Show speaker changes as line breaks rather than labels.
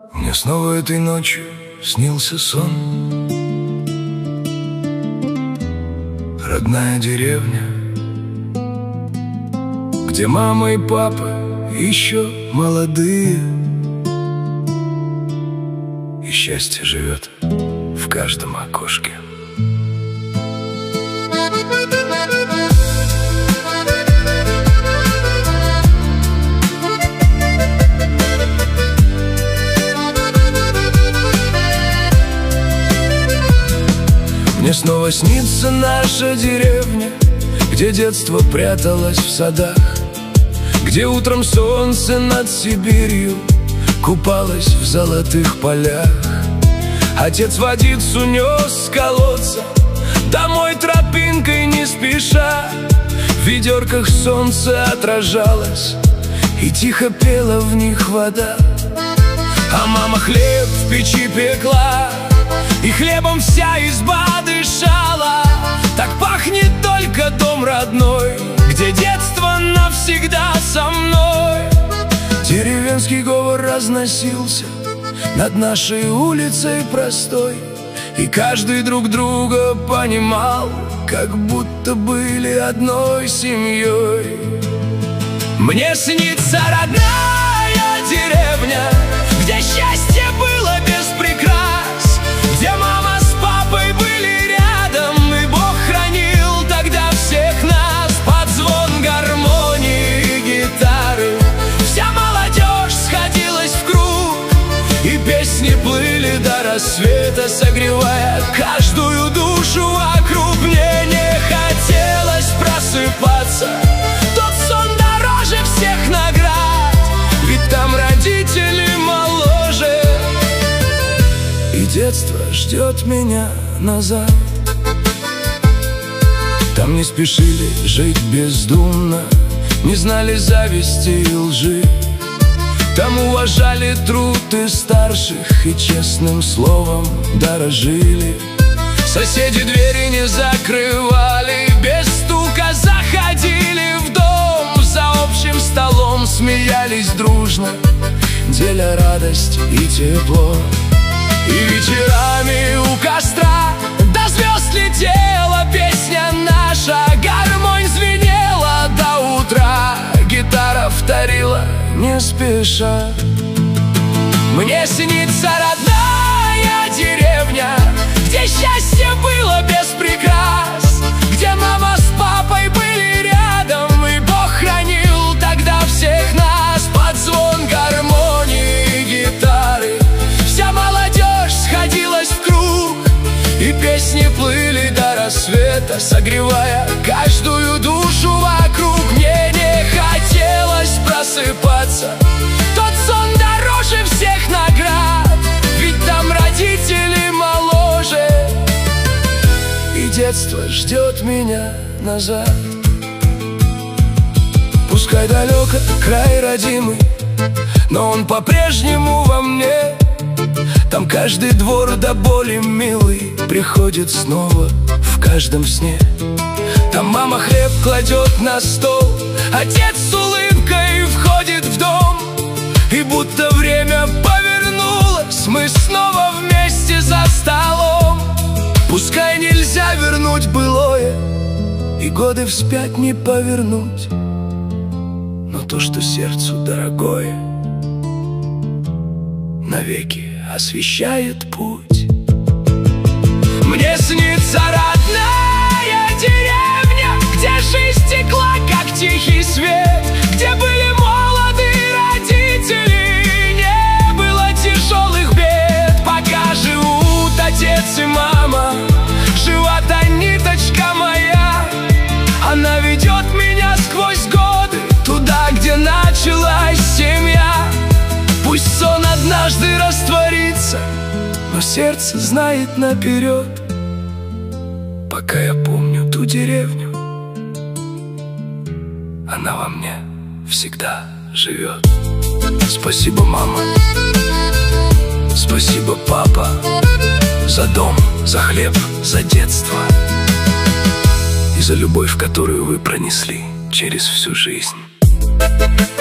Мне снова этой ночью снился сон. Родная деревня, где мама и папа еще молодые, и счастье живет в каждом окошке. Мне снова снится наша деревня, где детство пряталось в садах, где утром солнце над Сибирью купалось в золотых полях. Отец водицу нес с колодца домой тропинкой не спеша, в ведерках солнце отражалось, и тихо пела в них вода. А мама хлеб в печи пекла, и хлебом вся изба дышала. Так пахнет только дом родной, где детство навсегда со мной. Деревенский говор разносился над нашей улицей простой, и каждый друг друга понимал, как будто были одной семьей. Мне снится родная деревня, где счастье было без прикрас, где мама с папой были рядом, и Бог хранил тогда всех нас. Под звон гармонии и гитары вся молодежь сходилась в круг, и песни плыли до рассвета, согревая каждую душу вокруг. Мне не хотелось просыпаться, тот сон дороже всех наград, ведь там родители моложе, и детство ждет меня назад. Там не спешили жить бездумно, не знали зависти и лжи. Там уважали труд и старших, и честным словом дорожили. Соседи двери не закрывали, без стука заходили в дом, за общим столом смеялись дружно, деля радость и тепло. И вечерами у костра до звезд летела песня наша, гармонь звенела до утра, гитара вторила не спеша. Мне снится родная деревня, где счастье было без прикрас, где мама с папой были рядом, и Бог хранил тогда всех нас. Под звон гармонии и гитары вся молодежь сходилась в круг, и песни плыли до рассвета, согревая каждую душу вокруг. Мне не хотелось просыпаться, тот сон дороже всех наград, ведь там родители моложе, и детство ждет меня назад. Пускай далеко край родимый, но он по-прежнему во мне. Там каждый двор до боли милый приходит снова в каждом сне. Там мама хлеб кладет на стол, отец с улыбкой входит в дом, и будто время повернулось, мы снова вместе за столом. Пускай нельзя вернуть былое, и годы вспять не повернуть, но то, что сердцу дорогое, навеки освещает путь. Мне снится родная деревня, где жизнь текла, как тихий свет, где были молоды родители, не было тяжелых бед. Пока живут отец и мама, жива та ниточка моя, она ведет меня сквозь годы туда, где началась семья. Пусть сон однажды растворится, но сердце знает наперед. Пока я помню ту деревню, она во мне всегда живет. Спасибо, мама, спасибо, папа, за дом, за хлеб, за детство и за любовь, которую вы пронесли через всю жизнь.